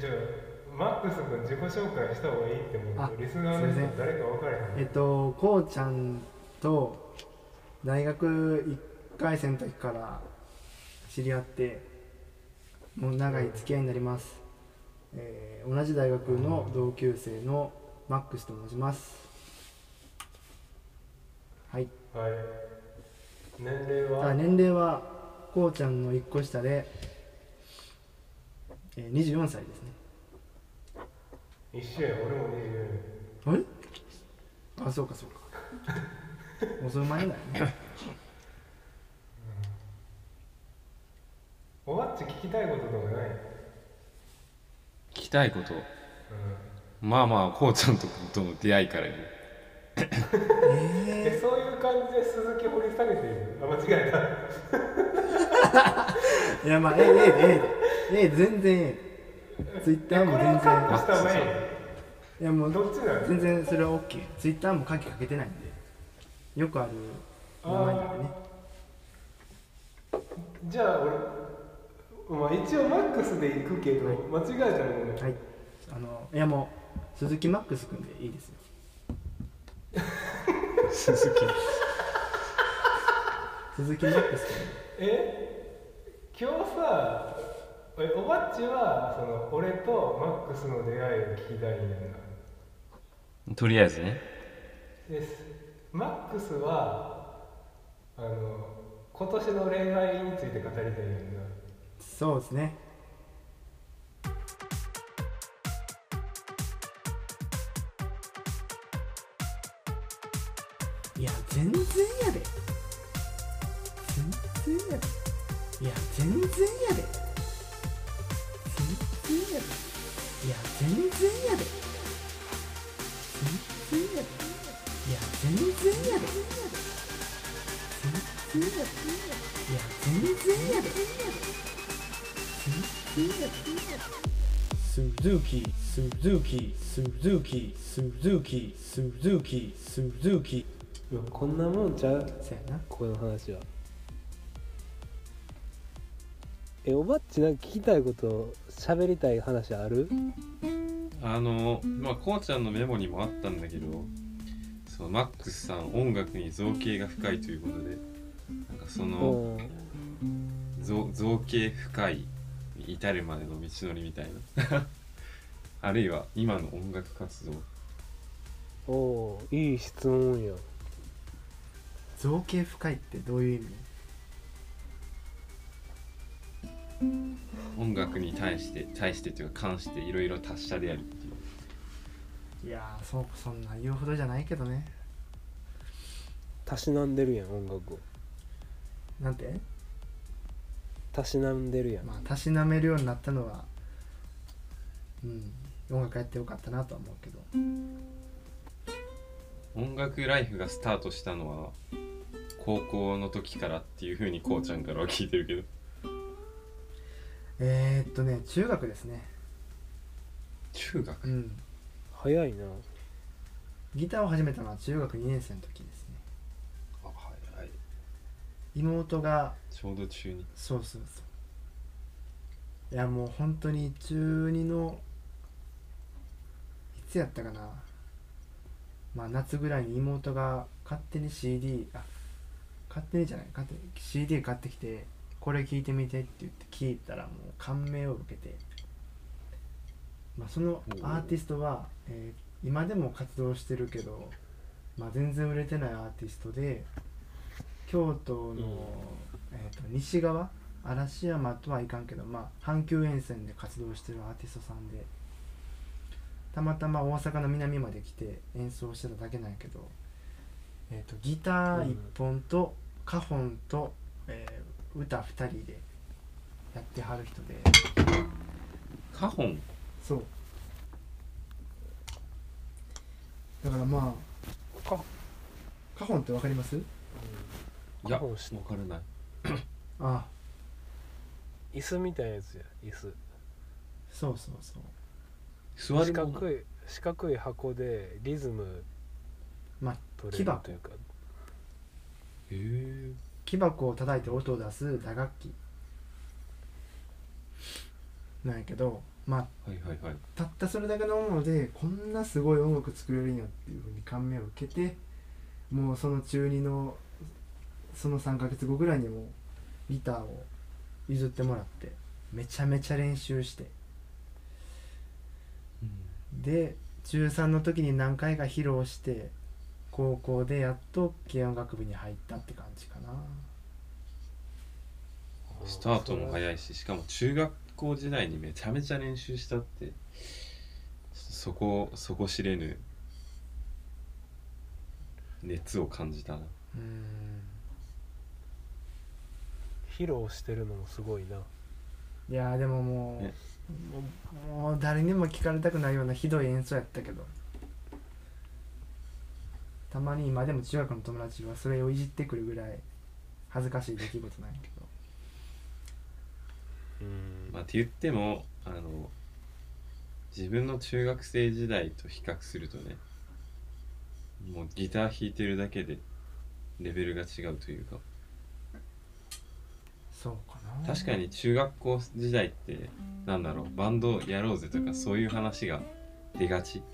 じゃあマックス君自己紹介した方がいいって思うあ、 けどリスナーの人誰か分からへん。 こうちゃんと大学1回生の時から知り合ってもう長い付き合いになります、同じ大学の同級生のマックスと申します。はい。 はい。年齢は年齢はこうちゃんの1個下で、24歳ですね。 一緒や、俺も24や。 あ、そうかそうか遅い前だよねおばっち聞きたいこととかない？ 聞きたいこと、 うん、 まあまあこうちゃんとの出会いからね。 そういう感じで鈴木掘り下げている？あ、間違えいやまあ全然ツイッタた。 ーも全然これをカットした方がいい。 いやもうどっちなの？ 全然それは OK。 ツイッターも鍵かけてないんでよくある名前なんでね。 じゃあ俺、まあ、一応マックスで行くけど、 はい間違えたらごめん。 はい。いやもう鈴木マックスくんでいいですよ。 鈴木鈴木マックスくん。 今日さ、おばっちはその俺とマックスの出会いを聞きたいんやな。 とりあえずね。 マックスは今年の恋愛について語りたいんやな。 そうですね。いや全然やで。全然やで。いや全然やで。全然やで。いや全然やで。全然やで。いや全然やで。全然やで。いや全然やで。全然やで。鈴木鈴木鈴木鈴木鈴木鈴木。 こんなもんちゃう、 そやな。 この話は。おばっちなんか聞きたいこと喋りたい話ある？ まあこうちゃんのメモにもあったんだけど、そのマックスさん音楽に造形が深いということで、なんかその造形深いに至るまでの道のりみたいなあるいは今の音楽活動。 おー、いい質問や。 造形深いってどういう意味？ 音楽に対してというか関していろいろ達者であるっていう。 いやーそんな言うほどじゃないけどね。 たしなんでるやん、音楽を。 なんて？ たしなんでるやん。 まあたしなめるようになったのは音楽やってよかったなとは思うけど。 音楽ライフがスタートしたのは高校の時からっていう風にこうちゃんからは聞いてるけど。 中学ですね。 中学？ 早いな。 ギターを始めたのは中学2年生の時ですね。 あ、はい。 妹がちょうど中2。 そう。いやもう本当に中2のいつやったかな。まあ夏ぐらいに妹が勝手に CD 勝手にじゃない勝手に CD 買ってきて、これ聴いてみてって言って聴いたらもう感銘を受けて、まあ、そのアーティストは、今でも活動してるけど、まあ、全然売れてないアーティストで、京都の、西側嵐山とはいかんけど、まあ、阪急沿線で活動してるアーティストさんで、たまたま大阪の南まで来て演奏してただけなんやけど、ギター1本とカホンと、歌2人でやってはる人で。 カホン？ そうだからまあカホンってわかります？ いや、 カホンわからないあ、 椅子みたいなやつや、椅子。 そう座るもの？ 四角い箱でリズムまあ取れるというか。 木箱を叩いて音を出す打楽器なんやけど、 まあはいはいはい。 たったそれだけのものでこんなすごい音楽作れるんやっていうふうに感銘を受けて、もうその中2のその3ヶ月後ぐらいにもギターを譲ってもらってめちゃめちゃ練習して、で中3の時に何回か披露して高校でやっと軽音楽部に入ったって感じかな。 スタートも早いし、しかも中学校時代にめちゃめちゃ練習したって、そこ知れぬ熱を感じたな。 披露してるのもすごいな。 いやでももう、 ねもう誰にも聞かれたくないようなひどい演奏やったけど、たまに今でも中学の友達はそれをいじってくるぐらい恥ずかしい出来事なんやけど、 まあって言っても自分の中学生時代と比較するとね、もうギター弾いてるだけでレベルが違うというか、 そうかな。 確かに中学校時代ってなんだろう、バンドやろうぜとかそういう話が出がち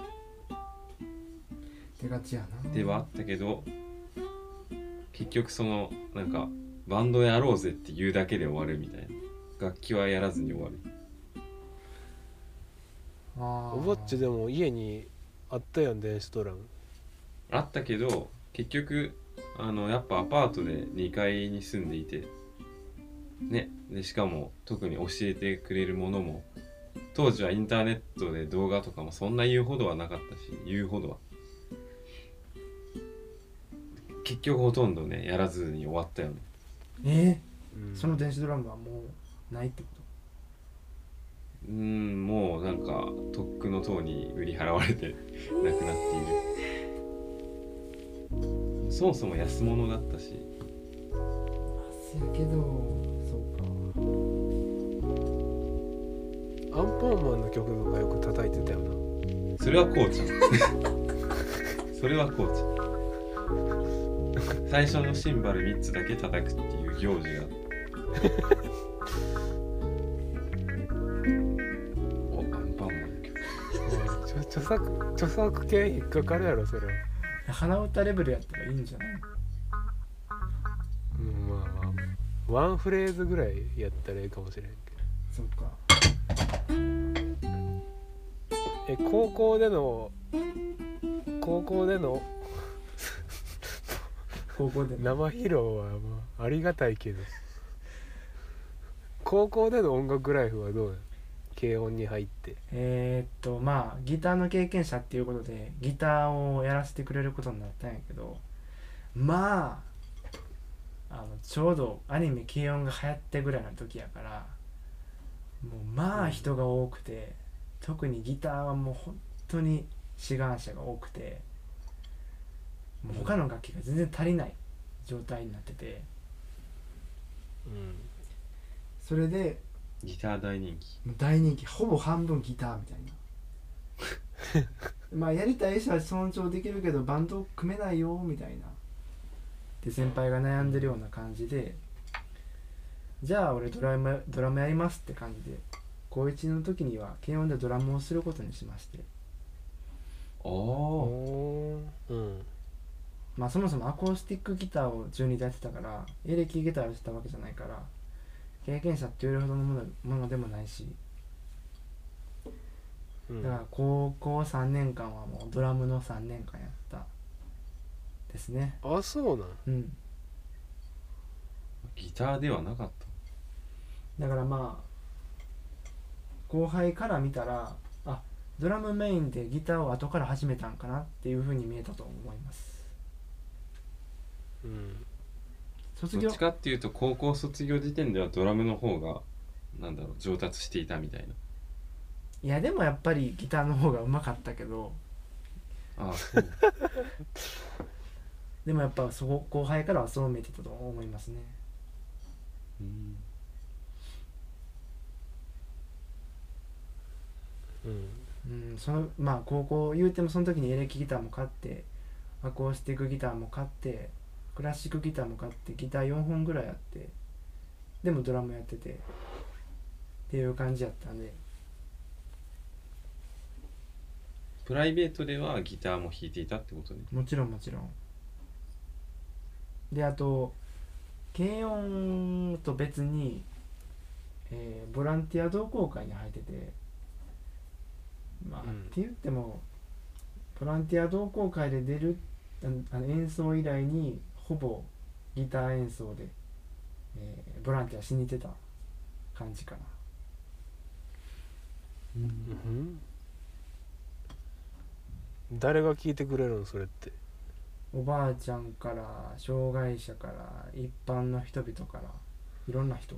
出がちやな。 ではあったけど、結局そのなんかバンドやろうぜって言うだけで終わるみたいな、楽器はやらずに終わる。 おぼっちでも家にあったやん、電子ドラム。 あったけど結局やっぱアパートで2階に住んでいてね、でしかも特に教えてくれるものも当時はインターネットで動画とかもそんな言うほどはなかったし、言うほどは結局ほとんどねやらずに終わったよね。 その電子ドラムはもうないってこもうなんかとっくの塔に売り払われてなくなっている。そもそも安物だったし。 せやけどそうアンパンマンの曲とかよく叩いてたよな。 それはこうちゃんそれはこうちゃん最初のシンバル3つだけ叩くっていう行事がお、アンパンマンの曲。 著作権引っかかるやろそれは。 鼻歌レベルやったらいいんじゃない？ まあワンフレーズぐらいやったらいいかもしれんけそうか。 ど。高校での高校で生披露はまあありがたいけど、高校での音楽ライフはどうなの？軽音に入って。 まあギターの経験者っていうことでギターをやらせてくれることになったんやけど、まあちょうどアニメ軽音が流行ってぐらいの時やから、もうまあ人が多くて、特にギターはもう本当に志願者が多くて、もう他の楽器が全然足りない状態になってて、それでギター大人気。 大人気、ほぼ半分ギターみたいなまあやりたい人は尊重できるけどバンド組めないよみたいなで先輩が悩んでるような感じで、じゃあ俺ドラムやりますって感じで高1の時には軽音でドラムをすることにしまして、まあそもそもアコースティックギターを中2でやってたから、エレキギターをしてたわけじゃないから経験者って言われるほどのものでもないし、だから高校3年間はもうドラムの3年間やったですね。 あ、そうなん。 ギターではなかった。 だからまあ後輩から見たら、あ、ドラムメインでギターを後から始めたんかなっていう風に見えたと思います。卒業どっちかっていうと高校卒業時点ではドラムの方がなんだろう上達していたみたいな。 いやでもやっぱりギターの方がうまかったけど、 ああそうでもやっぱ後輩からはそう見えてたと思いますね。まあ高校言うてもその時にエレキギターも買ってアコースティックギターも買ってクラシックギターも買ってギター4本ぐらいあって、でもドラムやっててっていう感じやったんで、 プライベートではギターも弾いていたってことね。 もちろんもちろん。であと軽音と別に、ボランティア同好会に入ってて、まあ、って言ってもボランティア同好会で出る演奏以来にほぼギター演奏で、ボランティアしに行ってた感じかな。 誰が聞いてくれるのそれって？ おばあちゃんから障害者から一般の人々からいろんな人。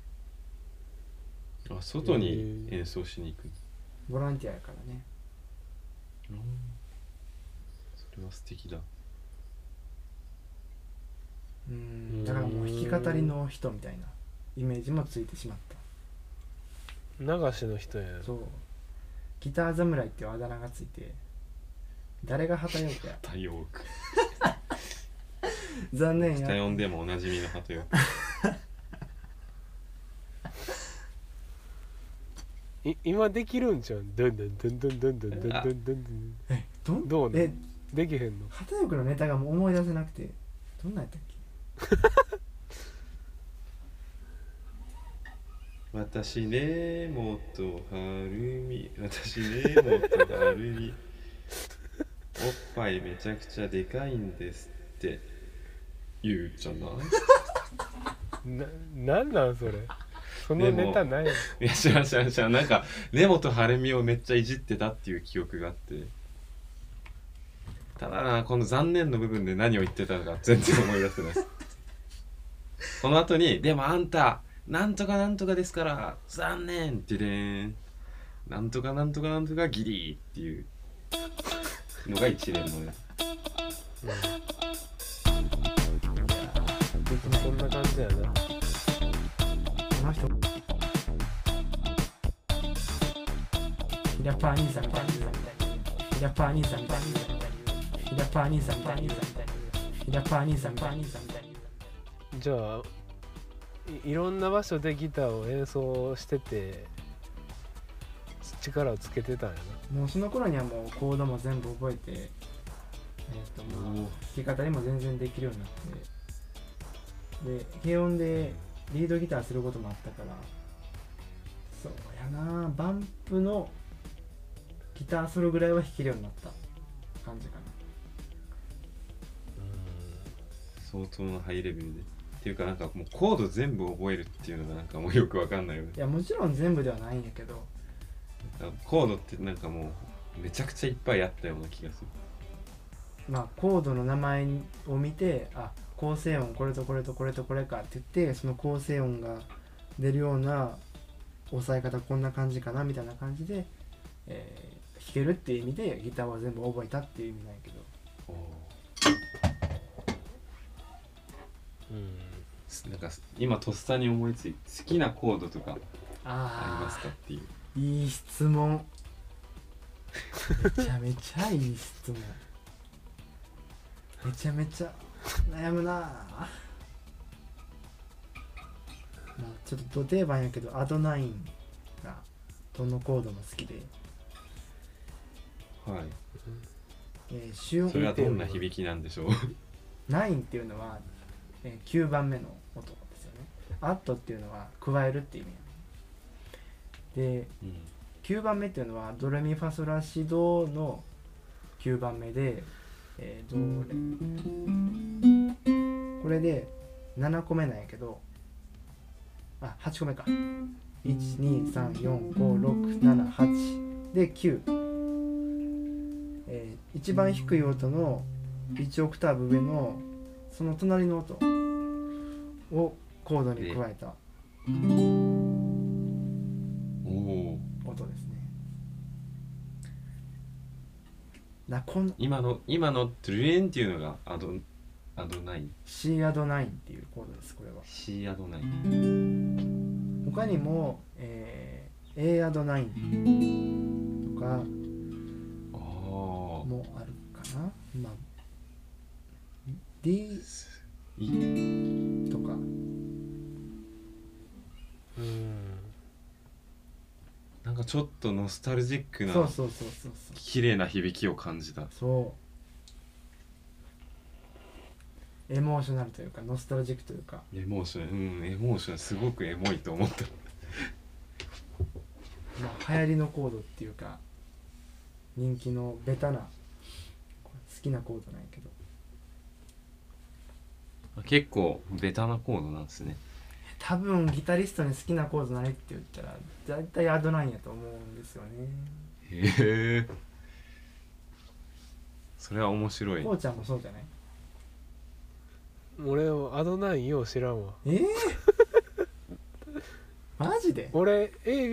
あ、外に演奏しに行く。 ボランティアやからね。 それは素敵だ。 だからもう弾き語りの人みたいなイメージもついてしまった。 流しの人や。 そう、ギター侍っていうあだ名がついて、誰が旗よくや。 旗よく残念や。 北呼んでもおなじみの旗よ今できるんじゃん。ドンドンドンドンドンドンドンドンドンドン。どうね？できへんの？ 旗よくのネタがもう思い出せなくて、どんなんやったっけ？ 私ねもっとはるみ、私ねもっとはるみ、おっぱいめちゃくちゃでかいんですって言うじゃないなんなんそれ。そのネタない。 いや知らんなんか根本晴美をめっちゃいじってたっていう記憶があって、ただな、この残念の部分で何を言ってたのか全然思い出せないですこの後にでもあんたなんとかなんとかですから残念ってでーん、なんとかなんとかなんとかギリっていうのが一連のね、 そんな感じやな。 この人ヒラパー兄さんみたいにヒラパー兄さんみたいにヒラパー兄さんみたいにヒラパー兄さんみたいに。 じゃあ いろんな場所でギターを演奏してて力をつけてたんやな。 もうその頃にはもうコードも全部覚えて、弾き語りも全然できるようになって、で軽音でリードギターすることもあったから、そうやな、バンプのギターソロぐらいは弾けるようになった感じかな。 相当なハイレベルでっていうか、なんかもうコード全部覚えるっていうのがなんかもうよくわかんないよね。 いやもちろん全部ではないんやけど、 コードってなんかもうめちゃくちゃいっぱいあったような気がする。 まあコードの名前を見て、あ、構成音これとこれとこれとこれかって言って、その構成音が出るような押さえ方こんな感じかなみたいな感じで、弾けるっていう意味でギターは全部覚えたっていう意味なんやけど、 なんか今とっさに思いついて好きなコードとかありますかっていう。 いい質問めちゃめちゃいい質問めちゃめちゃ悩むな。まあちょっとど定番やけどアドナインがどのコードも好きで、 はい、 それはどんな響きなんでしょう 9っていうのは、9番目の音ですよね。アットっていうのは加えるっていう意味で、9番目っていうのはドレミファソラシドの9番目で、ドレこれで7個目なんやけど、あ、8個目か、123456788で9、一番低い音の1オクターブ上のその隣の音をコードに加えた音ですね。 今のトゥルエンっていうのがアド9 C アド9っていうコードです。これは C アド9。 他にも、A アド9とかもあるかな。まあ D とか、 なんかかちょっとノスタルジックなそうそうそうそうそう綺麗な響きを感じた。 そうエモーショナルというかノスタルジックというか、 エモーション、エモーションすごくエモいと思った。 まあ、流行りのコードっていうか人気のベタな好きなコードなんやけど、 結構ベタなコードなんですね。 多分ギタリストに好きなコード何って言ったら大体アドナインやと思うんですよね。 へえ、それは面白い。 こうちゃんもそうじゃない？ 俺アドナインよう知らんわ。 マジで？ 俺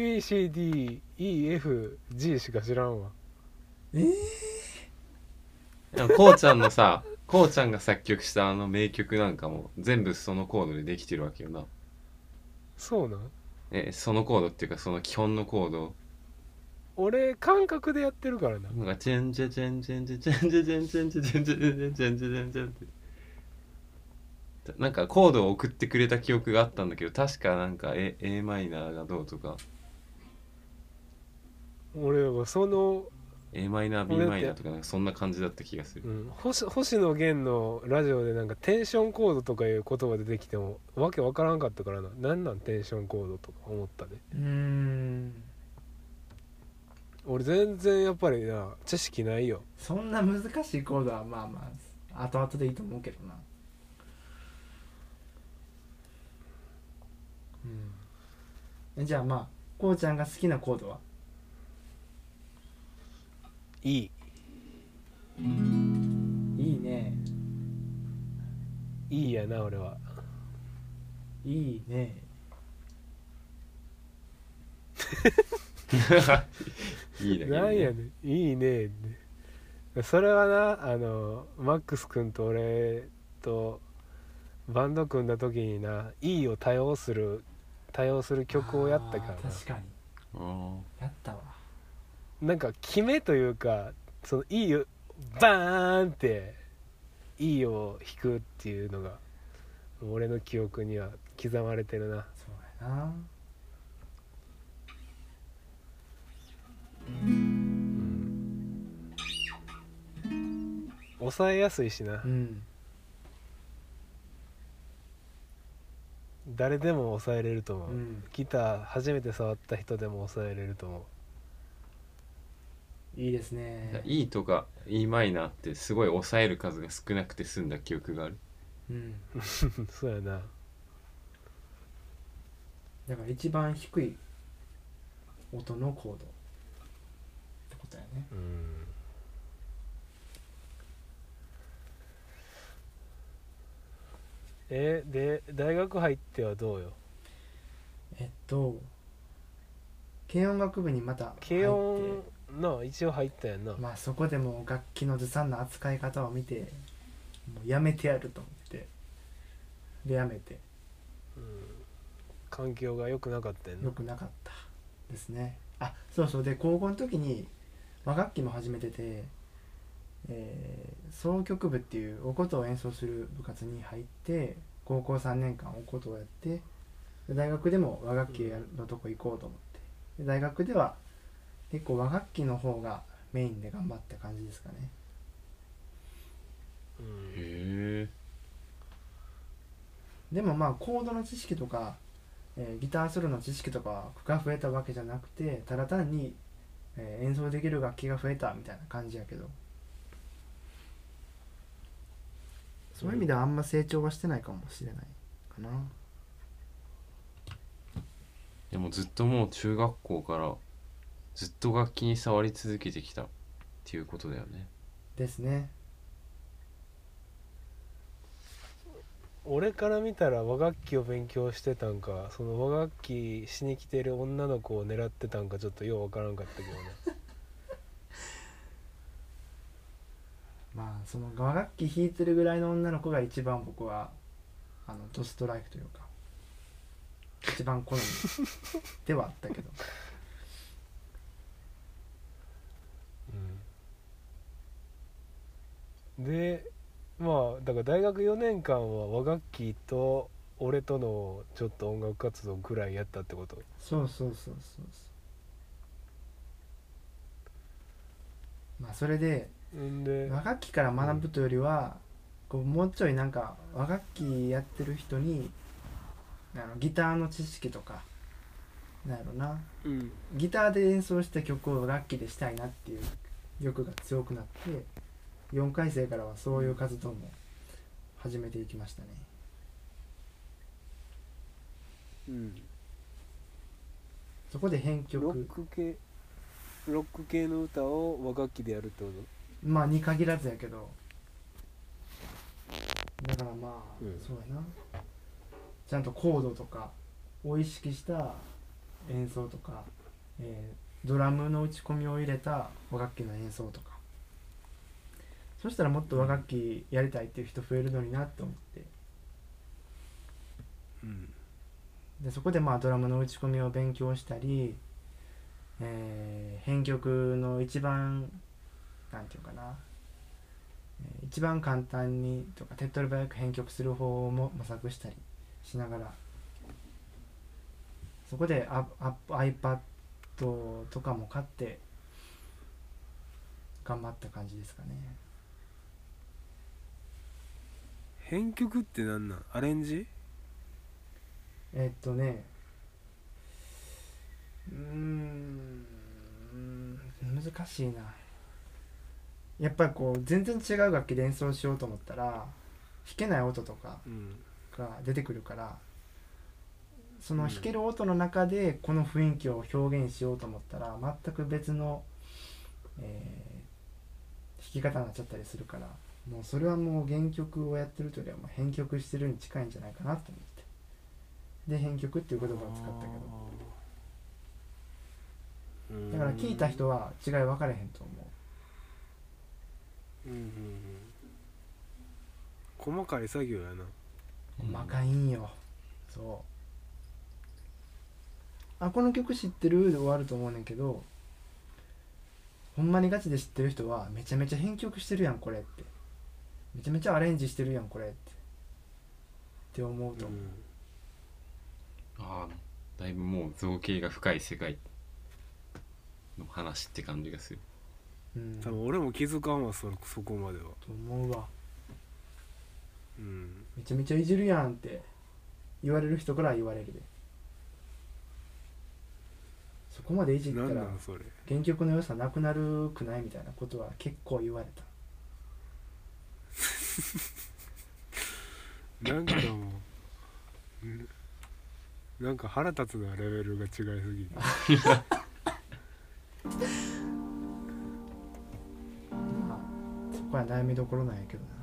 ABCDEFG しか知らんわ。 でもこうちゃんのさ、こうちゃんが作曲したあの名曲なんかも全部そのコードでできてるわけよな。 そうなん？ そのコードっていうかその基本のコード。 俺感覚でやってるからな。 なんかチェンジェチェンジェンジェチェンジェチェンジェンジェチェンジェチェンジェチェンジェチェンジェってなんかコードを送ってくれた記憶があったんだけど、確かなんか A マイナーがどうとか俺はその、 A マイナー B マイナーとかなんかそんな感じだった気がする。 星野源のラジオでなんかテンションコードとかいう言葉出てきてもわけわからんかったからな。なんなんテンションコードとか思ったで。俺全然やっぱりな知識ないよ。 そんな難しいコードはまあまあ後々でいいと思うけどな。じゃあまあこうちゃんが好きなコードは？ いいね。 いいやな俺は。 いいね。 いいだけど、 なんやねんいいねって。それはなマックス君と俺とバンド組んだ時にな、いいを多用する曲をやったからな。 確かにやったわ。 なんか決めというか、そのいいをバーンっていいを弾くっていうのが俺の記憶には刻まれてるな。 そうやな。 抑えやすいしな、誰でも抑えれると思う、ギター初めて触った人でも抑えれると思う。いいですね。 E とか E マイナーってすごい抑える数が少なくて済んだ記憶がある。 そうやな。 だから一番低い音のコードってことやね。 で大学入ってはどうよ？ 軽音楽部にまた入って、 軽音の一応入ったやんな。 まあそこでも楽器のずさんな扱い方を見て、もうやめてやると思ってでやめて、 環境が良くなかったやんな。 良くなかったですね。あ、そうそう。で高校の時に和楽器も始めてて、箏曲部っていうお琴を演奏する部活に入って高校3年間お琴をやって、大学でも和楽器のとこ行こうと思って、大学では結構和楽器の方がメインで頑張った感じですかね。 へえ。 でもまあコードの知識とか、ギターソロの知識とかが増えたわけじゃなくて、ただ単に、演奏できる楽器が増えたみたいな感じやけど、そういう意味ではあんま成長はしてないかもしれないかな。 でもずっともう中学校からずっと楽器に触り続けてきたっていうことだよね。 ですね。 俺から見たら和楽器を勉強してたんか、その和楽器しに来てる女の子を狙ってたんかちょっとようわからんかったけどね。 まあその和楽器弾いてるぐらいの女の子が一番僕はドストライクというか一番好みではあったけどでまあだから大学4年間は和楽器と俺とのちょっと音楽活動ぐらいやったってこと？ そうそうそうそうまあそれでんで和楽器から学ぶというよりは、こうもうちょいなんか和楽器やってる人にギターの知識とかなんやろな、 うんギターで演奏した曲を和楽器でしたいなっていう欲が強くなって、4回生からはそういう活動も始めていきましたね。 うんそこで編ロッ曲、 ク系の歌を和楽器でやるってこまあに限らずやけど、だからまあ、 うんそうやな、ちゃんとコードとかを意識した演奏とか、ドラムの打ち込みを入れた和楽器の演奏とか、そしたらもっと和楽器やりたいっていう人増えるのになって思って、 と？うんでそこでまあドラムの打ち込みを勉強したり、編曲の一番なんていうかな、一番簡単にとか手っ取り早く編曲する方法も模索したりしながら、そこでiPad とかも買って頑張った感じですかね。 編曲ってなんなん？アレンジ？ ね難しいな。やっぱりこう全然違う楽器で演奏しようと思ったら弾けない音とかうんが出てくるから、その弾ける音の中でこの雰囲気を表現しようと思ったら全く別の、弾き方になっちゃったりするから、もうそれはもう原曲をやってるというよりはもう編曲してるに近いんじゃないかなと思って、で編曲っていう言葉を使ったけど、だから聞いた人は違い分かれへんと思うんうんうん細かい作業やな。 う。細かいんよ。そうこの曲知ってるで終わると思うねんけど、ほんまにガチで知ってる人はめちゃめちゃ編曲してるやんこれって、めちゃめちゃアレンジしてるやんこれって思うと思う。 ああ、だいぶもう造形が深い世界の話って感じがする。 多分俺も気づかんわそこまでは。 と思うわ。 うんめちゃめちゃいじるやんって言われる人から言われるで、そこまでいじったなんらなんそれ。 原曲の良さなくなるくないみたいなことは結構言われた。 なんかもうんなんか腹立つな、レベルが違いすぎて。 まあそこは悩みどころなんやけどな。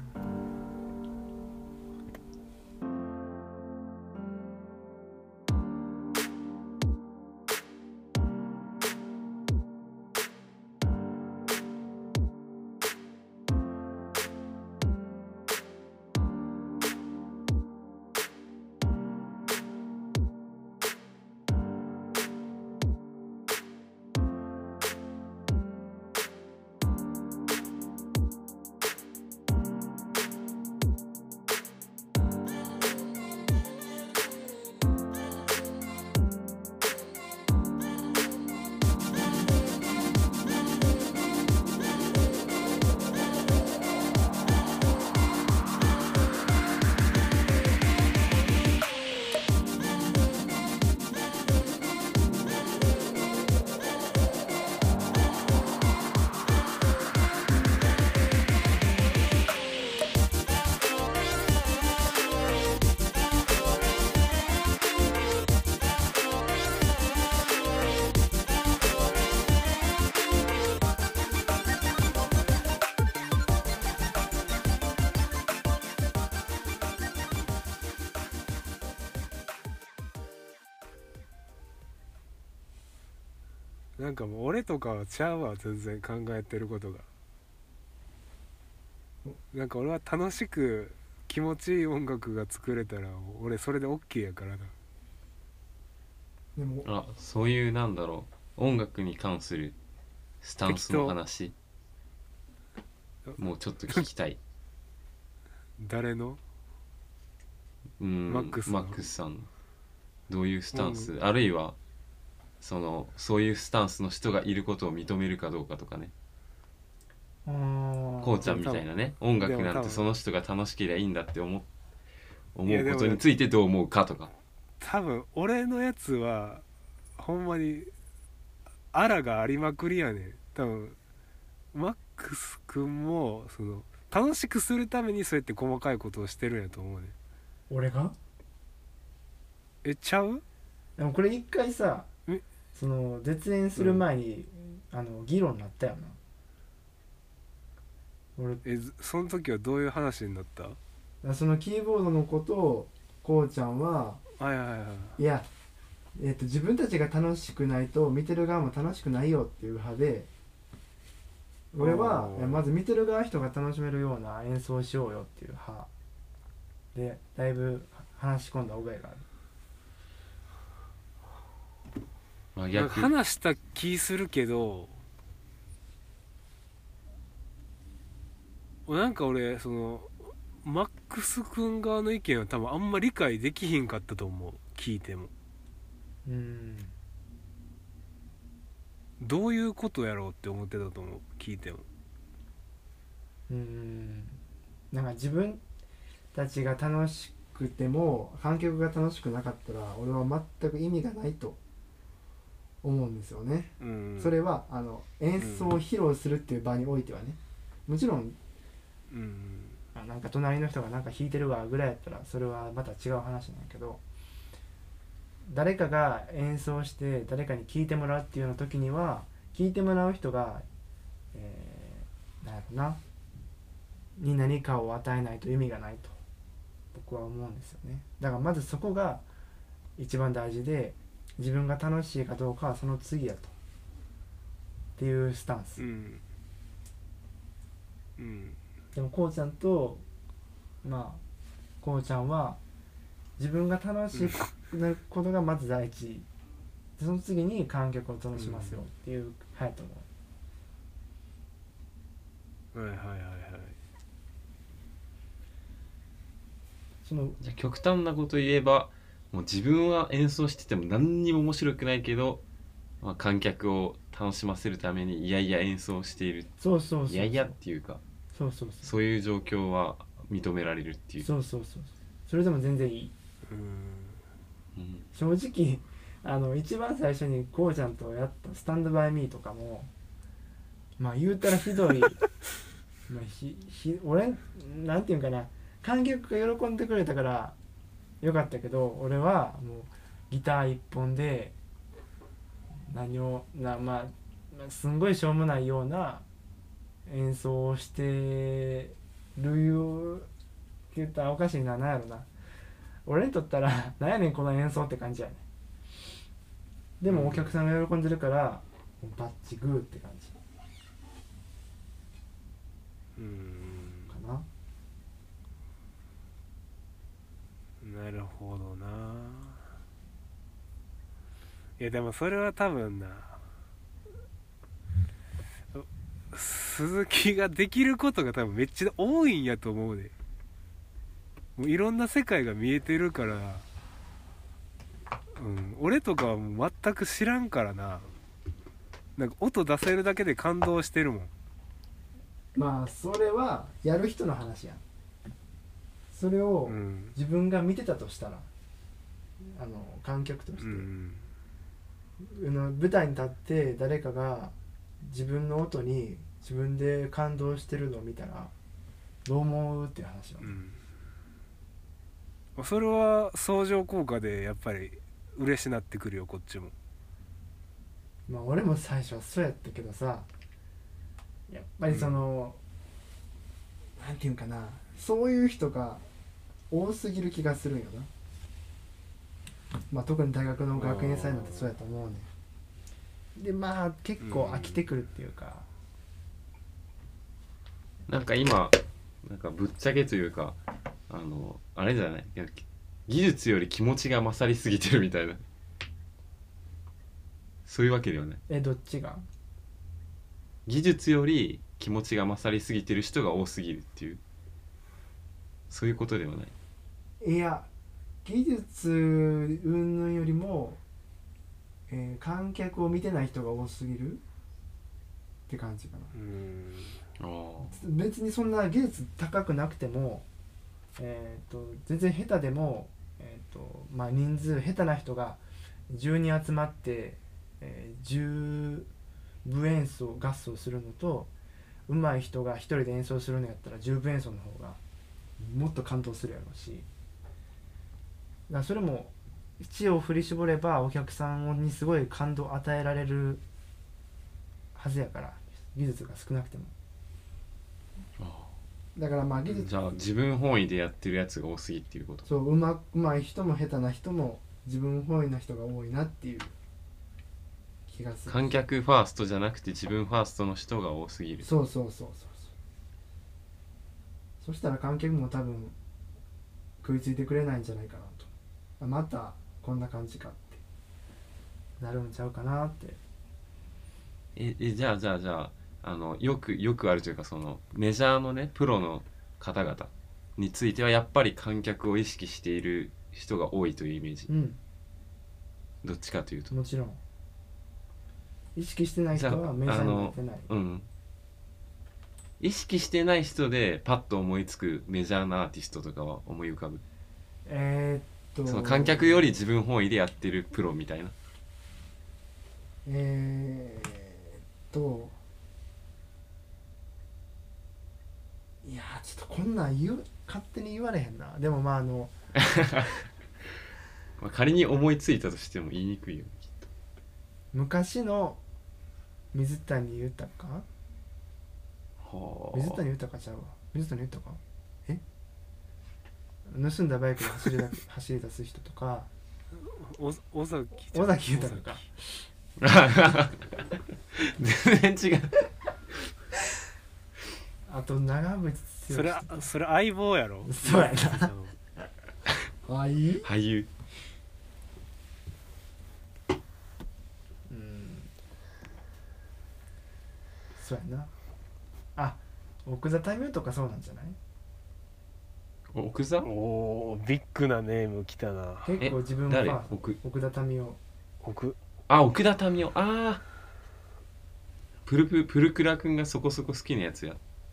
なんかもう俺とかはちゃうわ、全然考えてることが。なんか俺は楽しく気持ちいい音楽が作れたら俺それで OK やからな。 でもあ、そういうなんだろう、音楽に関するスタンスの話もうちょっと聞きたい。 誰の？ マックスさんどういうスタンス、あるいはそういうスタンスの人がいることを認めるかどうかとかね。 こうちゃんみたいなね、音楽なんてその人が楽しければいいんだって思うことについてどう思うかとか。 多分俺のやつはほんまにあらがありまくりやねん。多分マックス君もその楽しくするためにそうやって細かいことをしてるんやと思うねん。 俺がちゃう？ でもこれ一回さえその絶縁する前に、議論になったよな。俺その時はどういう話になった？ そのキーボードのことをこうちゃんははいはいはい。 いや、自分たちが楽しくないと見てる側も楽しくないよっていう派で、俺はいやまず見てる側人が楽しめるような演奏をしようよっていう派で、だいぶ話し込んだ覚えがある。 なんか話した気するけど、なんか俺そのマックス君側の意見は多分あんま理解できひんかったと思う。聞いてもどういうことやろうって思ってたと思う。聞いてもなんか自分たちが楽しくても観客が楽しくなかったら俺は全く意味がないと思うんですよね。それは演奏を披露するっていう場においてはね、もちろんなんか隣の人がなんか弾いてるわぐらいやったらそれはまた違う話なんやけど、誰かが演奏して誰かに聴いてもらうっていうような時には聴いてもらう人が、なんやろなに何かを与えないと意味がないと僕は思うんですよね。だからまずそこが一番大事で、自分が楽しいかどうかはその次やとっていうスタンス。でもこうちゃんとこうちゃんは自分が楽しくなることがまず第一、その次に観客を楽しますよっていう派やと思う。 はいはいはいはい。 そのじゃあ極端なこと言えば、もう自分は演奏してても何にも面白くないけど、観客を楽しませるためにいやいや演奏している。 そうそうそうそう、 いやいやっていうか、そういう状況は認められるっていう。 そうそれでも全然いい。正直一番最初にこうちゃんとやったスタンドバイミーとかも言うたらひどい俺なんていうんかな、観客が喜んでくれたからよかったけど、俺はもうギター一本ですんごいしょうもないような演奏をしてるよって言ったらおかしいな、なんやろな、俺にとったらなんやねんこの演奏って感じやね。でもお客さんが喜んでるからバッチグーって感じかな。 なるほどな。いやでもそれは多分な、鈴木ができることが多分めっちゃ多いんやと思うで。もういろんな世界が見えてるから、俺とかはもう全く知らんからな。なんか音出せるだけで感動してるもん。 それはやる人の話やん。それを自分が見てたとしたら、観客として、舞台に立って誰かが自分の音に自分で感動してるのを見たらどう思うっていう話は、 それは相乗効果でやっぱり嬉しなってくるよ、こっちも。 俺も最初はそうやったけどさ、やっぱりなんていうんかな、そういう人が多すぎる気がするんよな。特に大学の学園祭なんてそうやと思うね。で結構飽きてくるっていうか、 なんか今なんかぶっちゃけというか、あれじゃない、技術より気持ちが勝りすぎてるみたいな、そういうわけではない。 どっちが？ 技術より気持ちが勝りすぎてる人が多すぎるっていう、そういうことではない。 いや、技術云々よりも、観客を見てない人が多すぎるって感じかな。 別にそんな技術高くなくても、全然下手でも、人数下手な人が10人集まって、10部演奏合奏するのと上手い人が1人で演奏するのやったら10部演奏の方がもっと感動するやろうし、だからそれも知恵を振り絞ればお客さんにすごい感動を与えられるはずやから、技術が少なくても。だから技術、 じゃあ自分本位でやってるやつが多すぎっていうこと。 そう上手い人も下手な人も自分本位な人が多いなっていう気がする。 観客ファーストじゃなくて自分ファーストの人が多すぎる。 そうそしたら観客も多分食いついてくれないんじゃないかなと、またこんな感じかってなるんちゃうかなって。 じゃあよくあるというか、そのメジャーのねプロの方々についてはやっぱり観客を意識している人が多いというイメージ、どっちかというと。 もちろん意識してない人はメジャーになってない。 意識してない人でパッと思いつくメジャーなアーティストとかは思い浮かぶ？その観客より自分本位でやってるプロみたいな。 いやちょっとこんなん勝手に言われへんな。でも仮に思いついたとしても言いにくいよね、きっと。 昔の水谷豊水谷豊ちゃうわ。水谷豊盗んだバイクで走り出す人とか尾崎豊か全然違う。 あと長渕剛。 それ相棒やろ。 そうやな俳優。 そうやな。奥田民生とかそうなんじゃない？ 奥座？ おービッグなネーム来たな。 結構自分は奥田民生。 奥田民生。プルクラ君がそこそこ好きなやつや。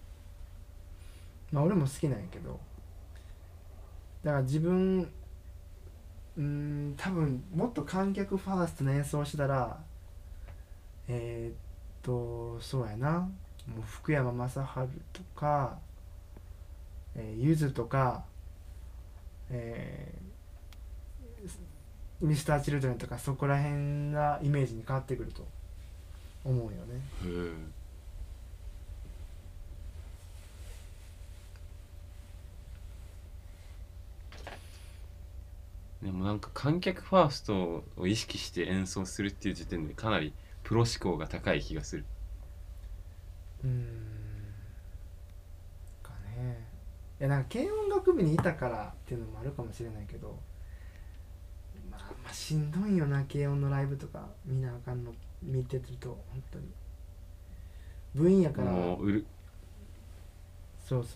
俺も好きなんやけど、だから自分多分もっと観客ファーストの演奏をしたらそうやな、もう福山雅治とかゆずとかミスターチルドレンとか、そこら辺なイメージに変わってくると思うよね。 でもなんか観客ファーストを意識して演奏するっていう時点でかなりプロ志向が高い気がする。 かね。いや、なんか軽音楽部にいたからっていうのもあるかもしれないけど、しんどいよな、軽音のライブとか見なあかんの見てると本当に部員やから。そう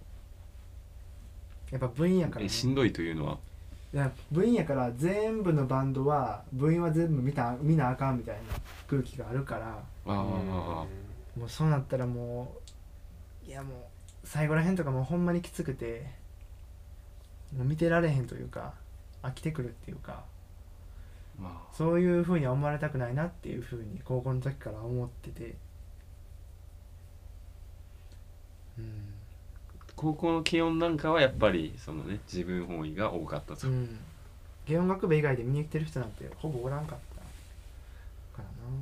やっぱ部員やから、ね、 しんどいというのは、 いや部員やから全部のバンドは部員は全部見なあかんみたいな空気があるから、もうそうなったらもう最後らへんとかもうほんまにきつくて、もう見てられへんというか飽きてくるっていうか、そういう風には思われたくないなっていう風に高校の時から思ってて、 高校の軽音なんかはやっぱりそのね自分本位が多かったと。 軽音楽部以外で見に来てる人なんてほぼおらんかった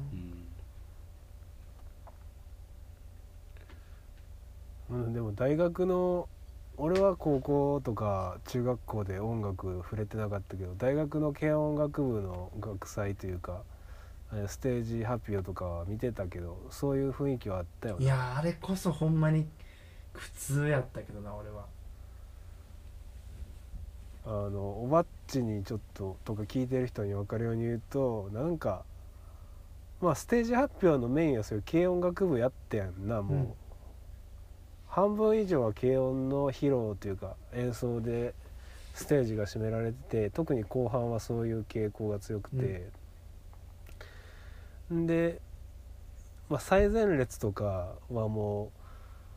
からな。 でも大学の、俺は高校とか中学校で音楽触れてなかったけど、大学の軽音楽部の学祭というかステージ発表とかは見てたけど、そういう雰囲気はあったよね。 いやあれこそほんまに普通やったけどな。俺はおばっちにちょっととか聞いてる人に分かるように言うと、なんかステージ発表のメインはそういう軽音楽部やってやんな。もう、半分以上は軽音の披露というか演奏でステージが占められてて、特に後半はそういう傾向が強くて、で、最前列とかはもう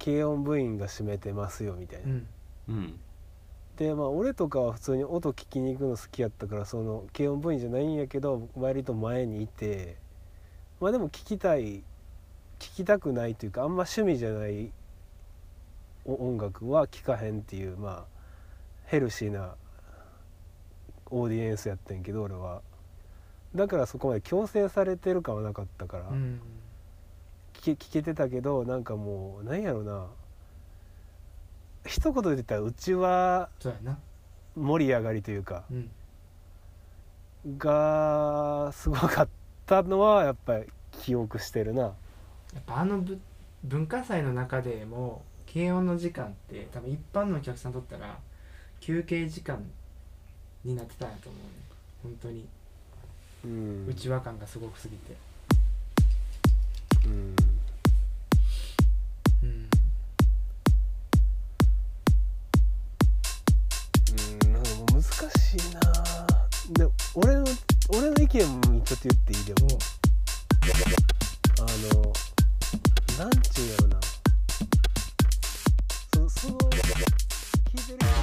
軽音部員が占めてますよみたいな、 うんでまあ俺とかは普通に音聞きに行くの好きやったからその軽音部員じゃないんやけど割と前にいて、まあでも聞きたくないというかあんま趣味じゃない音楽は聴かへんっていう、まあヘルシーなオーディエンスやってんけど俺はだからそこまで強制されてる感はなかったから、聞けてたけどなんかもう何やろな、一言で言ったらうちはそうやな、 盛り上がりというか、 うんがすごかったのはやっぱり記憶してるな。 やっぱ文化祭の中でも軽音の時間って多分一般のお客さんにとったら休憩時間になってたんやと思うね、本当にうん内輪感がすごくすぎて、 うんなんかもう難しいな。で俺の意見ちょっと言っていい？でもなんちゅうんやろな、その聞いてる人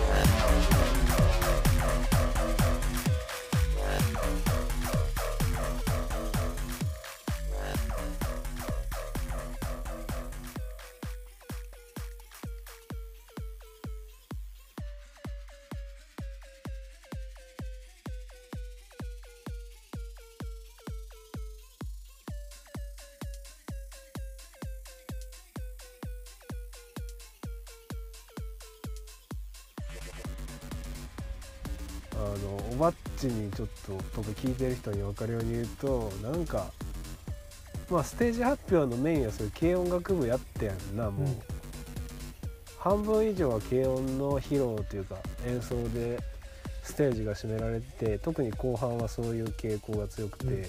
おばっちにちょっと僕聞いてる人に分かるように言うと、なんかまあステージ発表のメインはそういう軽音楽部やってやんな、もう、半分以上は軽音の披露というか演奏でステージが占められて、特に後半はそういう傾向が強くて、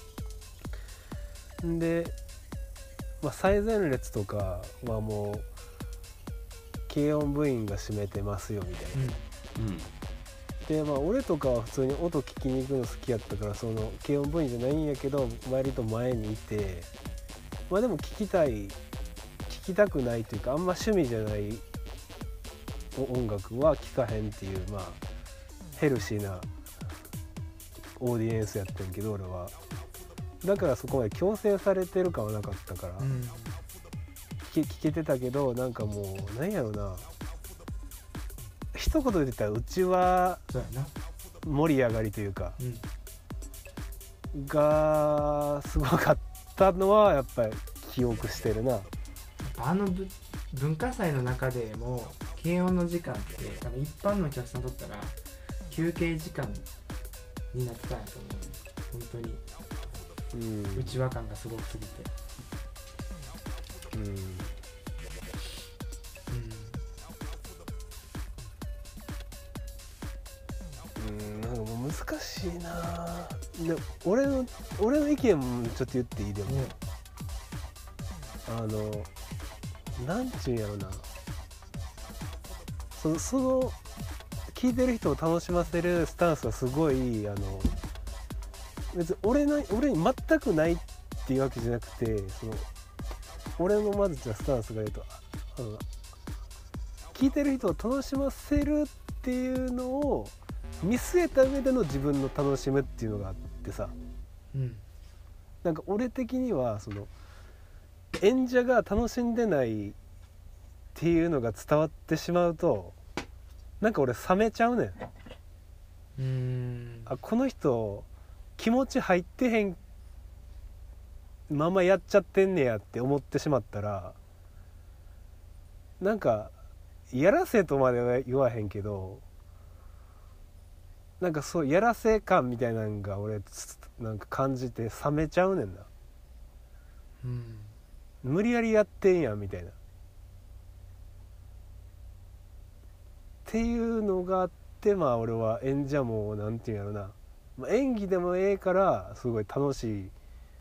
で、まあ、最前列とかはもう軽音部員が占めてますよみたいな、でまあ俺とかは普通に音聞きに行くの好きやったからその軽音部員じゃないんやけど割と前にいて、まあでも聞きたくないというかあんま趣味じゃない音楽は聴かへんっていう、まあヘルシーなオーディエンスやってんけど俺はだからそこまで強制されてる感はなかったから、聞けてたけどなんかもう何やろな、一言で言ったらうちはそうやな、 盛り上がりというか、がすごかったのはやっぱり記憶してるな。 文化祭の中でも軽音の時間って多分一般のお客さんにとったら休憩時間になってたんやと思うね、本当に内輪感がすごくすぎて、 なんかもう難しいな。で俺の意見もちょっと言っていい？でも、なんちゅうんやろな、その聞いてる人を楽しませるスタンスはすごい別に俺に全くないっていうわけじゃなくて、俺のまずじゃスタンスが言うと聞いてる人を楽しませるっていうのを見据えた上での自分の楽しむっていうのがあってさ、なんか俺的には演者が楽しんでないっていうのが伝わってしまうとなんか俺冷めちゃうねん。この人気持ち入ってへんままやっちゃってんねやって思ってしまったら、なんかやらせとまでは言わへんけどなんかそうやらせ感みたいなのが俺なんか感じて冷めちゃうねんな、無理やりやってんやんみたいなっていうのがあって、まあ俺は演者もなんていうんやろな、まあ、演技でもええからすごい楽しい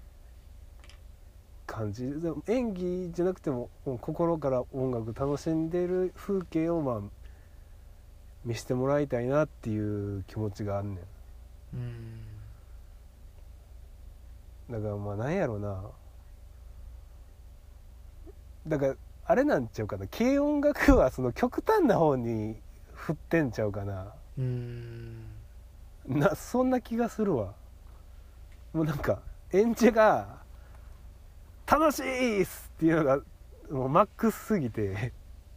感じで、演技じゃなくても心から音楽楽しんでる風景をまあ見せてもらいたいなっていう気持ちがあんねん。だからまあなんやろな、だからあれなんちゃうかな、軽音楽部はその極端な方に振ってんちゃうかな。そんな気がするわ。もうなんか演者が楽しいっすっていうのがもうマックスすぎて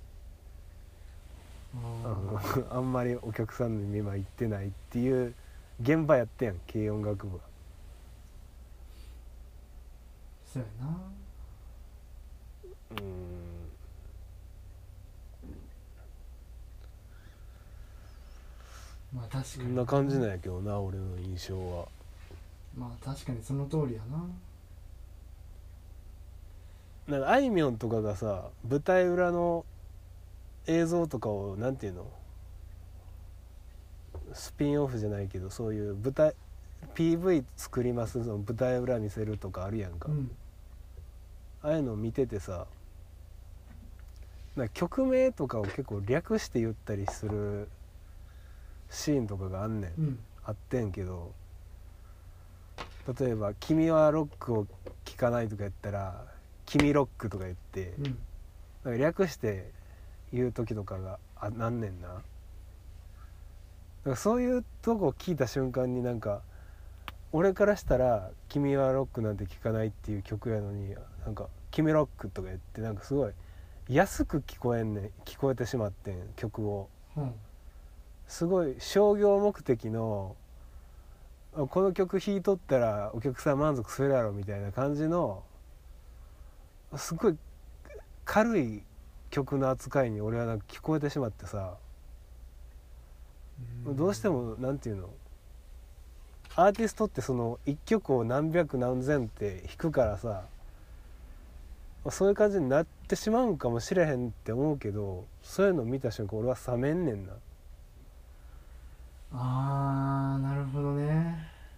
あんまりお客さんの目は行ってないっていう現場やってんやん、軽音楽部は。 そうやな。まあ確かそにんな感じなんやけどな、俺の印象は。 まあ確かにその通りやな。 なんかあいみょんとかがさ、舞台裏の映像とかをなんていうの、スピンオフじゃないけど、そういう舞台 PV 作ります、その舞台裏見せるとかあるやんか、ああいうのを見ててさ、なんか曲名とかを結構略して言ったりするシーンとかがあんねん、あってんけど、例えば「君はロックを聴かない」とか言ったら「君ロック」とか言って、なんか略して言う時とかがなんねんな。だからそういうとこを聞いた瞬間に、なんか俺からしたら「君はロックなんて聴かない」っていう曲やのに、なんか「君ロック」とか言って、なんかすごい安く聞こえてしまってん曲を、すごい商業目的のこの曲弾いとったらお客さん満足するやろみたいな感じのすごい軽い曲の扱いに俺はなんか聞こえてしまってさ、どうしてもなんていうの、アーティストってその一曲を何百何千って弾くからさ、そういう感じになってしまうんかもしれへんって思うけど、そういうのを見た瞬間俺は冷めんねんな。 なるほどね。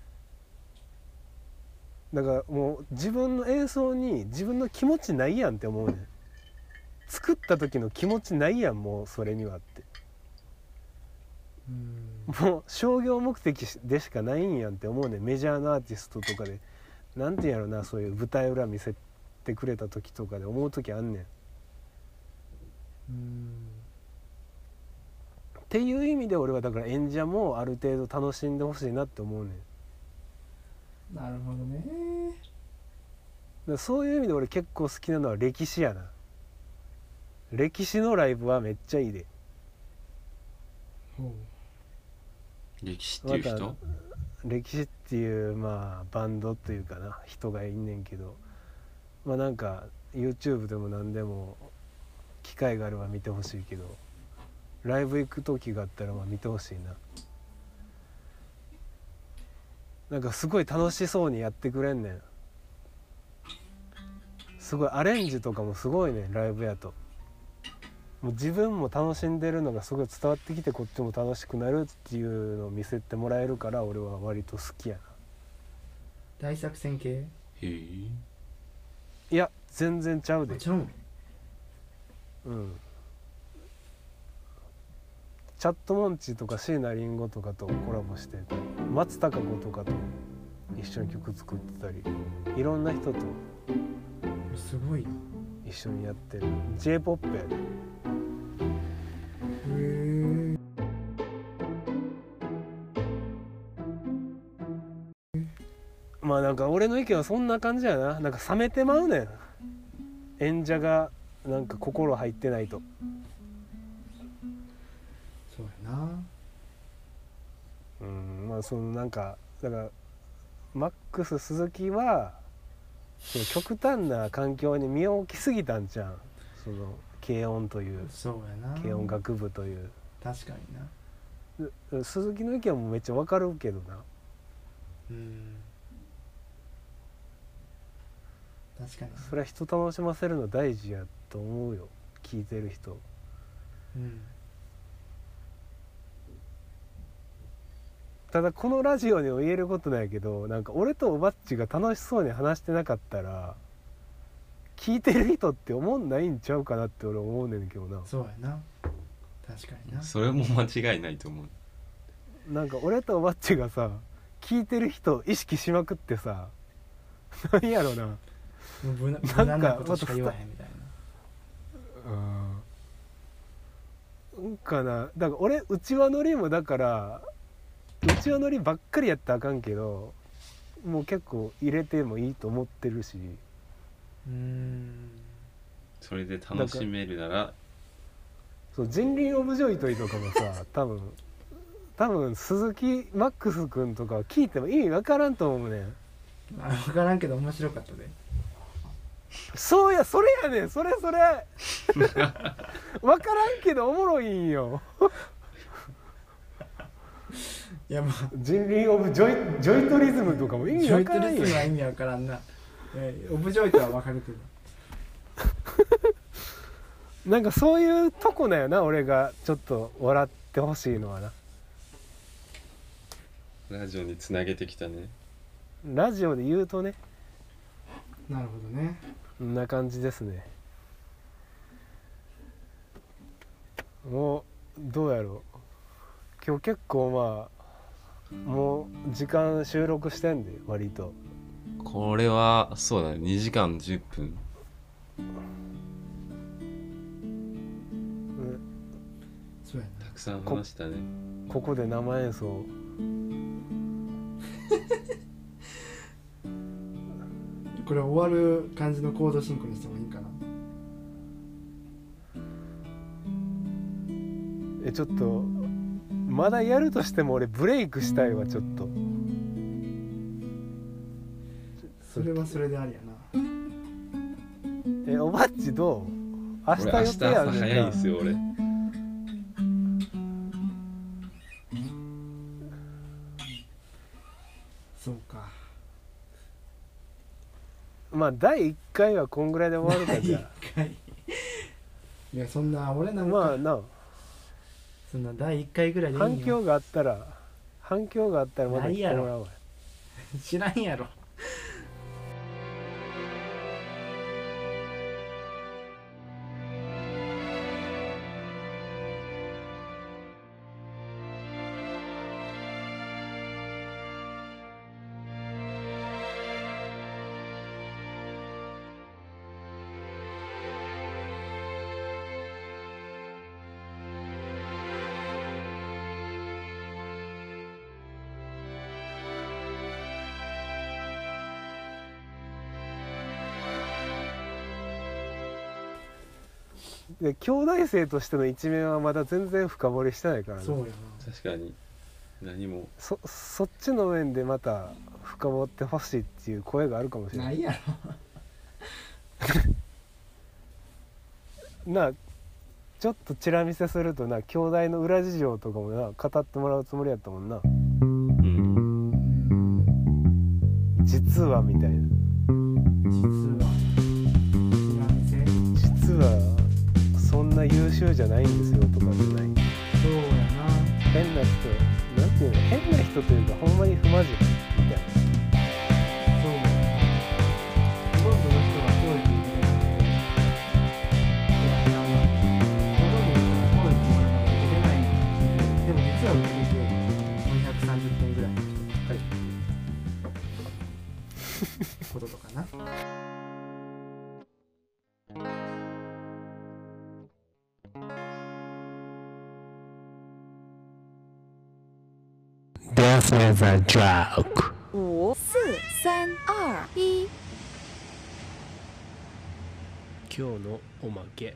だからもう自分の演奏に自分の気持ちないやんって思うねん。作った時の気持ちないやん、もうそれにはって。もう商業目的でしかないんやんって思うねん。メジャーなアーティストとかでなんていうんやろな、そういう舞台裏見せてくれた時とかで思う時あんねん。っていう意味で俺はだから演者もある程度楽しんでほしいなって思うねん。 なるほどね。 だからそういう意味で俺結構好きなのは歴史やな。歴史のライブはめっちゃいいで。 歴史っていう人、 また歴史っていうまあバンドというかな人がいんねんけど、まあなんか YouTube でも何でも機会があれば見てほしいけど、ライブ行く時があったらまあ見てほしいな。なんかすごい楽しそうにやってくれんねん。すごいアレンジとかもすごいね、ライブやと。もう自分も楽しんでるのがすごい伝わってきて、こっちも楽しくなるっていうのを見せてもらえるから、俺は割と好きやな。 大作戦系？ へえ。 いや全然ちゃうで。 ちゃうん？ チャットモンチとか椎名林檎とかとコラボして、松たか子とかと一緒に曲作ってたり、いろんな人とすごいな。 一緒にやってる J-POP やで。まあなんか俺の意見はそんな感じやな。なんか冷めてまうねん、演者がなんか心入ってないと。 そうやな。 まあそのなんかだからマックス鈴木はその極端な環境に身を置きすぎたんじゃん、その軽音という、 そうやな。 軽音楽部という。 確かにな。 鈴木の意見もめっちゃわかるけどな。 確かに。 それは人楽しませるの大事やと思うよ、聞いてる人。ただこのラジオにも言えることなんやけど、なんか俺とおばっちが楽しそうに話してなかったら聞いてる人って思んないんちゃうかなって俺思うねんけどな。 そうやな。確かにな。 それも間違いないと思う。 なんか俺とおばっちがさ、聞いてる人意識しまくってさ、なんやろな、 無難なことしか言わへんみたいうんかな。だから俺うちわ乗りもだからうちわ乗りばっかりやったらあかんけど、もう結構入れてもいいと思ってるし。 それで楽しめるなら。 そう人倫オブジョイトイとかもさ多分鈴木マックス君とか聞いても意味わからんと思うねん。 分からんけど面白かったで。 そうや、それやねん、それ分からんけどおもろいんよ。 いやまあ人倫オブジョイトリズムとかも意味ジョイトわからんよ。 リズムは意味わからんな。オブジョイトは分かるけど。 なんかそういうとこだよな、俺がちょっと笑ってほしいのはな。 ラジオにつなげてきたね。 ラジオで言うとね。 なるほどね。 こんな感じですね。もうどうやろう、今日結構まあもう時間収録してんで割と。 これはそうだね、2時間10分。 そうやたくさん話したね。 ここで生演奏これ終わる感じのコード進行にしてもいいかな。 ちょっとまだやるとしても俺ブレイクしたいわちょっと。 それはそれでありやな。 おばっちどう？明日予定ある俺明日朝早いんですよ俺。 そうか。 まあ第1回はこんぐらいで終わるかじゃ第1回いやそんな俺なあ。 んか、 まあな、 そんな第1回ぐらいでいいよ。 反響があったらまた来てもらうわ。 知らんやろ。 で兄弟生としての一面はまだ全然深掘りしてないからね。 そうやな。 確かに何も。 そっちの面でまた深掘ってほしいっていう声があるかもしれな。 ないいやろ。 なあちょっとチラ見せするとな、兄弟の裏事情とかもな語ってもらうつもりやったもんな。実はみたいな。実はそんな優秀じゃないんですよとかじゃない。 そうやな。 変な人、なんていうの、変な人というかほんまに不真面目みたいな。 そうやな。ほとんどの人が教育受けてなくて、いやほとんどの人が教育を受けてないんで、でも実は受けてて430点ぐらいの人ばっかりっていうこととかな。 Death is a joke. 5、4、3、2、1。 今日のおまけ。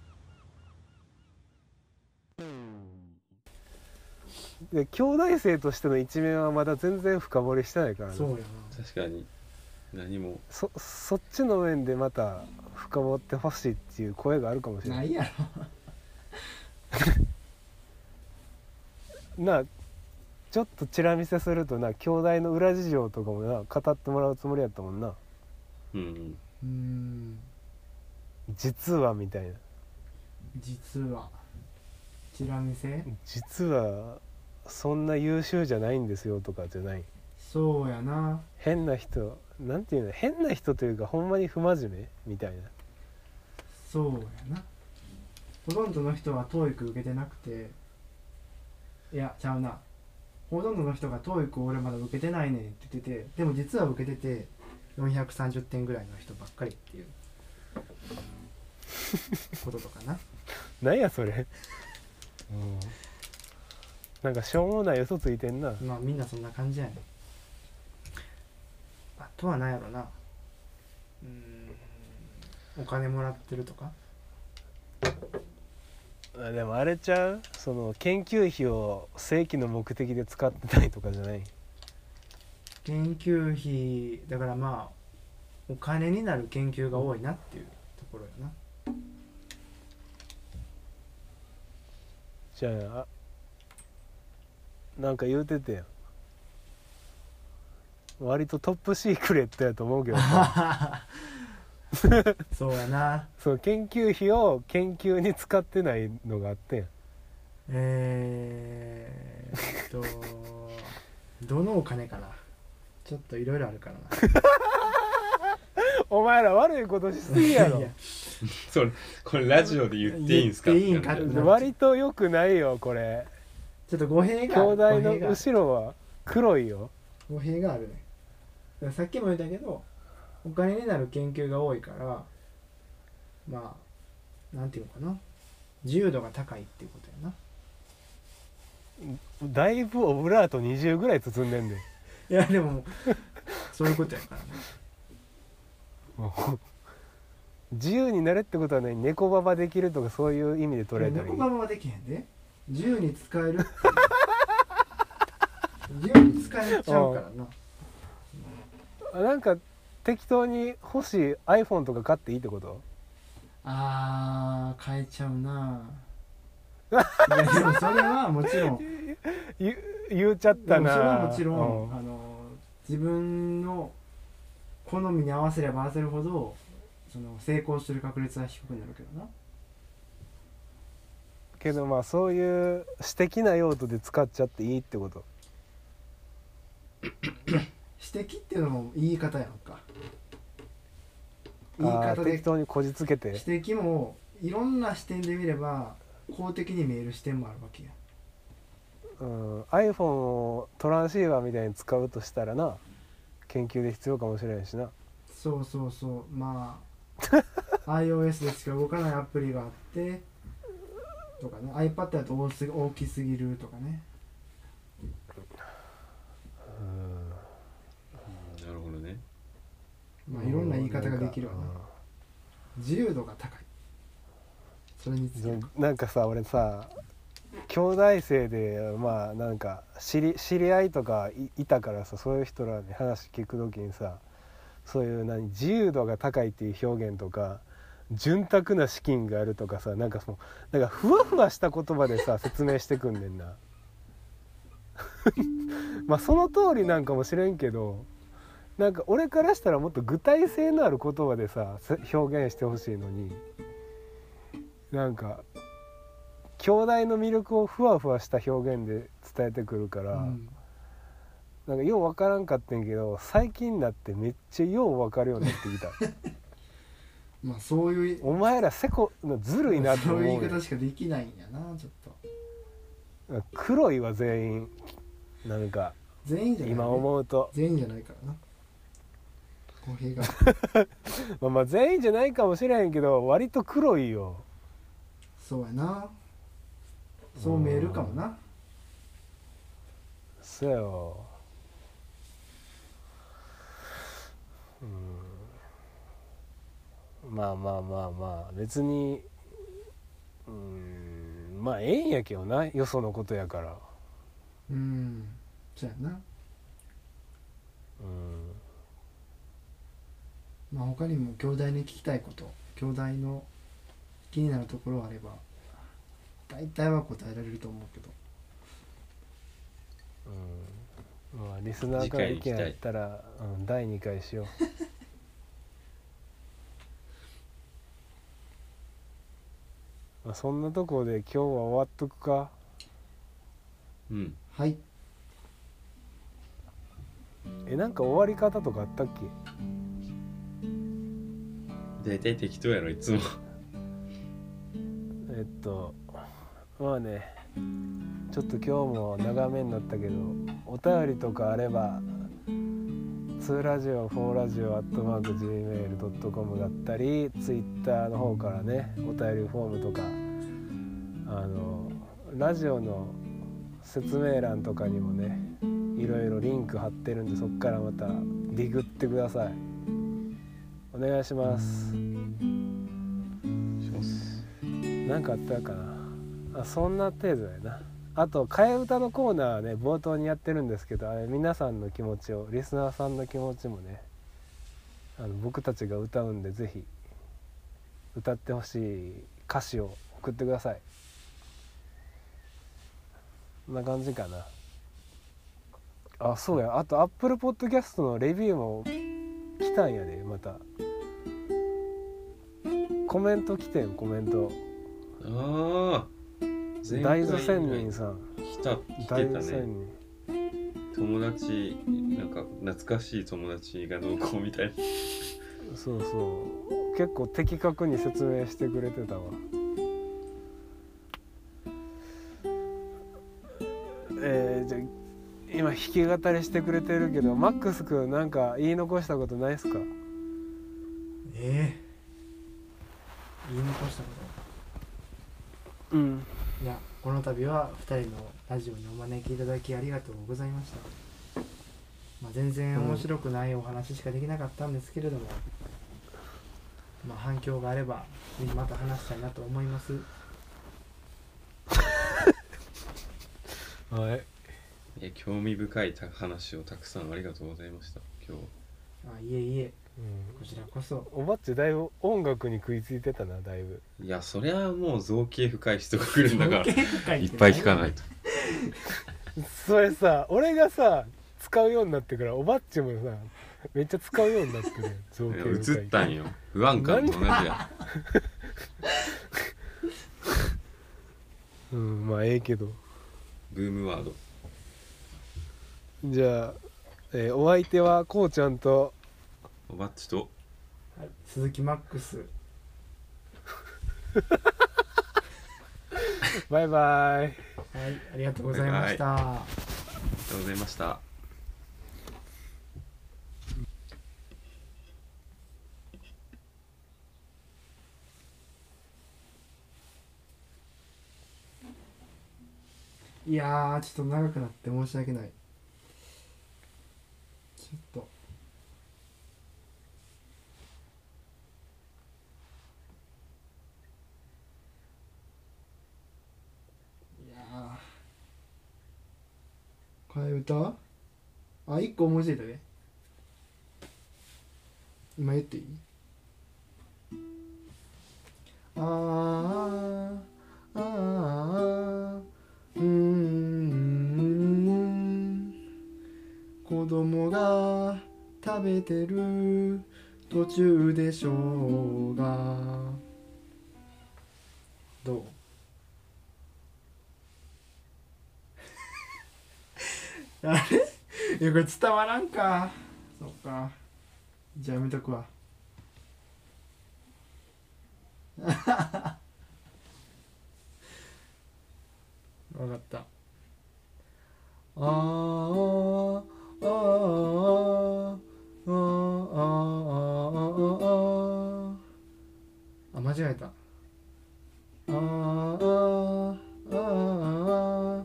で兄弟生としての一面はまだ全然深掘りしてないからね。 そうやな。 確かに何も。 そっちの面でまた深掘ってほしいっていう声があるかもしれな。 ないいやろ。 なあちょっとチラ見せするとな、兄弟の裏事情とかもな語ってもらうつもりやったもんな。実はみたいな。 実はチラ見せ。 実はそんな優秀じゃないんですよとかじゃない。 そうやな。 変な人、なんていうの、変な人というかほんまに不真面目みたいな。 そうやな。ほとんどの人は TOEIC 受けてなくて、いやちゃうな、ほとんどの人が TOEIC を俺まだ受けてないねんって言ってて、でも実は受けてて430点ぐらいの人ばっかりっていう。 こととかな。 なんやそれ、なんかしょうもない嘘ついてんな。 まあみんなそんな感じやねん。あとは何やろな、お金もらってるとか。 あでもあれちゃう、その研究費を正規の目的で使ってたりとかじゃない？ 研究費だからまあお金になる研究が多いなっていうところやな。 じゃあなんか言うててやん、割とトップシークレットやと思うけどさそうやな。 その研究費を研究に使ってないのがあってん。 どのお金かな、ちょっといろいろあるからな。 お前ら悪いことしすぎやろ。 いやそれこれラジオで言っていいんすか？ 言っていいんかってな割と良くないよこれ。 ちょっと語弊が兄ある。 弟の後ろは黒いよ。 語弊があるね。だからさっきも言ったけどお金になる研究が多いからまあなんていうのかな、自由度が高いっていうことやな。 だいぶオブラート20ぐらい包んでんねん。 いやでもそういうことやからね。 自由になれってことはね、猫ババできるとかそういう意味で捉えたらいい。 猫ババはできへんで、自由に使えるっていう自由に使えちゃうからな。 なんか適当に欲しい iPhone とか買っていいってこと？ 変えちゃうな。いやでもそれはもちろん言っちゃったな。 でもそれはもちろん、 うん自分の好みに合わせれば合わせるほどその成功する確率は低くなるけどな。 けどまあそういう私的な用途で使っちゃっていいってこと。 私的っていうのも言い方やんか。言いあ方で適当にこじつけて。 私的もいろんな視点で見れば公的に見える視点もあるわけや。 iPhone をトランシーバーみたいに使うとしたらな、研究で必要かもしれんしな。 そうそうそう、まあiOS でしか動かないアプリがあってとかね、 iPad だと大きすぎるとかね。 なるほどね。 まあいろんな言い方ができるわな。自由度が高い。それについてなんかさ、俺さ兄弟生でまあなんか知り合いとか いたからさ、そういう人らに話聞くときにさ、そういう自由度が高いっていう表現とか潤沢な資金があるとかさ、なんかふわふわした言葉でさ説明してくんねんなまあその通りなんかもしれんけど、なんか俺からしたらもっと具体性のある言葉でさ表現してほしいのに、なんか兄弟の魅力をふわふわした表現で伝えてくるから、なんかよう分からんかってんけど、最近になってめっちゃよう分かるようになってきたまあそういうお前らずるいなってそう思うよ。 いう言い方しかできないんやな。ちょっと黒いわ全員。なんか全員じゃない、ね、 今思うと全員じゃないからな、公平がまあ全員じゃないかもしれへんけど、割と黒いよ。 そうやな、そう見えるかもな。 そうよ。まあまあまあまあ別にまあええんやけどな、よそのことやから。 そうやな。まあ他にも兄弟に聞きたいこと、兄弟の気になるところあれば大体は答えられると思うけど。 まあリスナーから意見あったら、第2回しようまあそんなところで今日は終わっとくか。 はい。 なんか終わり方とかあったっけ？ 大体適当やろいつもまあね、ちょっと今日も長めになったけど、お便りとかあればツ 2ラジオ4ラジオ@gmail.com だったり、ツイッターの方からねお便りフォームとかラジオの説明欄とかにもねいろいろリンク貼ってるんで、そこからまたディグってください。お願いします。なんかあったかな。そんな程度やな。あと替え歌のコーナーはね冒頭にやってるんですけど、あれ皆さんの気持ちを、リスナーさんの気持ちもね僕たちが歌うんで、ぜひ歌ってほしい歌詞を送ってください。こんな感じかな。あ、そうや、あと Apple Podcast のレビューも来たんやで。またコメント来てん、コメント。 ああ、 大豆仙人さん来てた大豆仙ね。 人友達、なんか懐かしい友達がどうこうみたいな。 そうそう、結構的確に説明してくれてたわ。じゃあ今弾き語りしてくれてるけど、マックスくんなんか言い残したことないっすか？ 言い残したこうんと、いや、この度は2人のラジオにお招きいただきありがとうございました。全然面白くないお話しかできなかったんですけれども、反響があればぜひまた話したいなと思います。 はい、 興味深い話をたくさんありがとうございました。今日。 いえいえ、こちらこそ。 おばっちだいぶ音楽に食いついてたな、だいぶ。 いや、そりゃもう造形深い人が来るんだから造形深いいっぱい聞かないと。 それさ、俺がさ使うようになってからおばっちもさめっちゃ使うようになってるよ。造形深い映ったんよ。不安感と同じや。 まあええけど。 ブームワード。 じゃあ、お相手はこうちゃんとおばっちと鈴木マックス。 バイバイ。 はい、ありがとうございました。 ありがとうございました。 いやー、ちょっと長くなって申し訳ない。ちょっといやー、替え歌1個思いついたね。今言っていい？あーあー子供が食べてる途中でしょうが。どう？あれ？いや、これ伝わらんか。そっか。じゃあやめとくわ。わかった。あーあーあーあ、間違えた。あーあーあ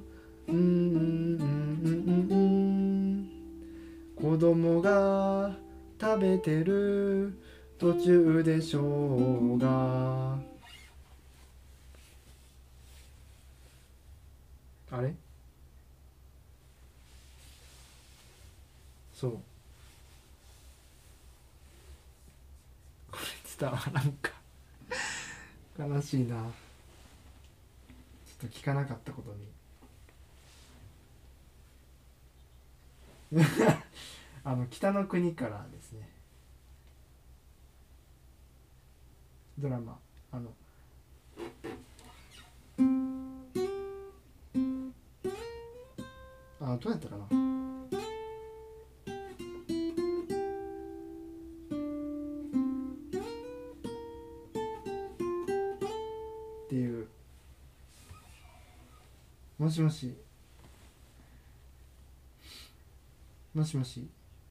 ー子供が食べてる途中でしょうが。あれ？そう、これ伝わらんか。悲しいな。ちょっと聞かなかったことに。北の国からですね、ドラマ、どうやったかな。っていう。もしもし。もしもし。